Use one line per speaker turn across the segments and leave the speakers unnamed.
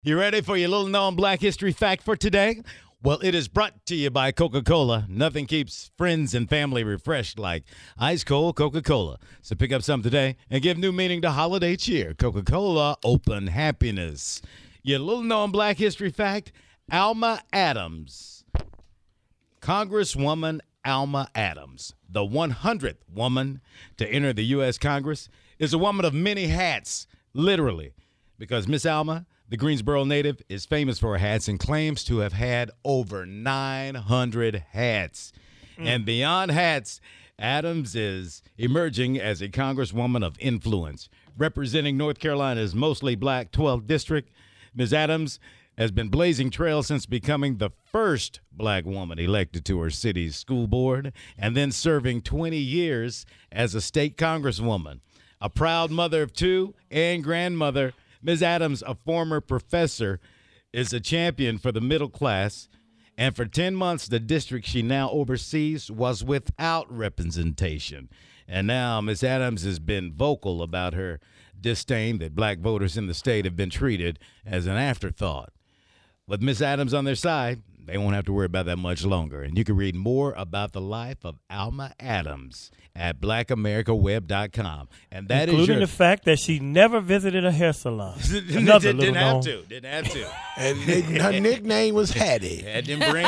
You ready for your little known Black History fact for today? Well, it is brought to you by Coca-Cola. Nothing keeps friends and family refreshed like ice cold Coca-Cola. So pick up some today and give new meaning to holiday cheer. Coca-Cola, open happiness. Your little known Black History fact, Alma Adams. Congresswoman Alma Adams, the 100th woman to enter the U.S. Congress, is a woman of many hats, literally, because Miss Alma, the Greensboro native, is famous for her hats and claims to have had over 900 hats. And beyond hats, Adams is emerging as a congresswoman of influence. Representing North Carolina's mostly black 12th district, Ms. Adams has been blazing trails since becoming the first black woman elected to her city's school board and then serving 20 years as a state congresswoman. A proud mother of two and grandmother, Ms. Adams, a former professor, is a champion for the middle class, and for 10 months, the district she now oversees was without representation. And now Ms. Adams has been vocal about her disdain that black voters in the state have been treated as an afterthought. With Ms. Adams on their side, they won't have to worry about that much longer. And you can read more about the life of Alma Adams at blackamericaweb.com. And that
including
is
the fact that she never visited a hair salon.
Didn't have to.
And her nickname was Hattie.
Had them brim.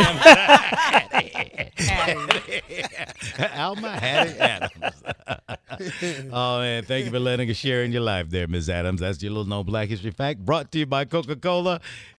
Alma Hattie Adams. Oh, man, thank you for letting us share in your life there, Ms. Adams. That's your little known Black History fact brought to you by Coca-Cola.